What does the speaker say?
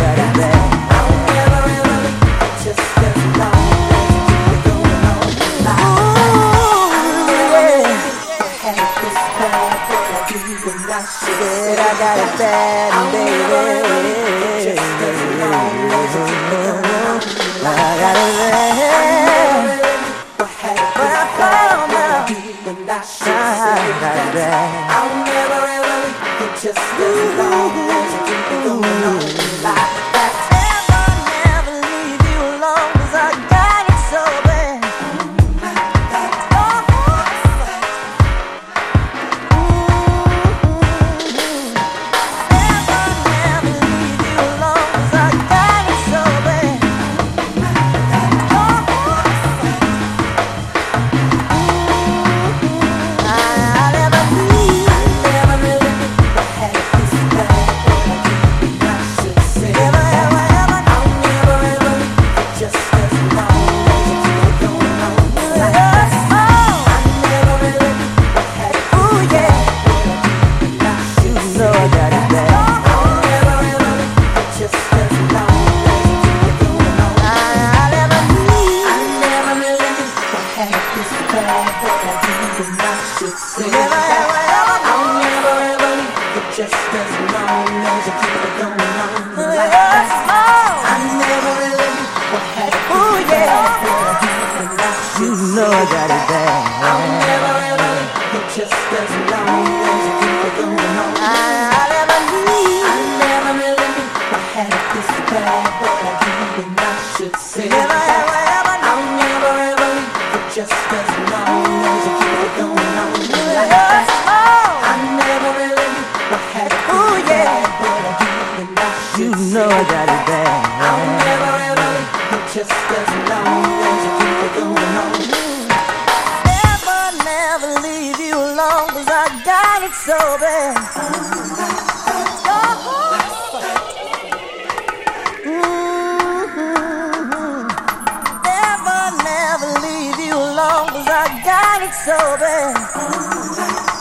got it bad. I'll never ever leave you, just as long as you keep it going on. Ooh, yeah. I had this bad, but I didn't not said I got it bad, baby. Just as long as you keep it going on. I got it bad. But I found out when I got it bad. I'll never ever leave you, just as long as you keep it going on like that. Never leave you alone, 'cause I got it so bad. Never leave you alone, 'cause I got it so bad. Just as long as you keep it going on like that. I never really knew what had it. Ooh, yeah. You know I got it bad. I'll never ever leave you, just as long as you keep it going on. I never really knew I had it this bad, but I didn't, I should say that. I'll never ever leave you, just as long as you keep it going on like that. I never really knew I had it. Ooh, yeah. But I didn't, I should say. You know I got it bad. I'll never ever leave you, just as long as you keep it going on. Never leave you alone, 'cause I got it so bad. Never leave you alone, 'cause I got it so bad.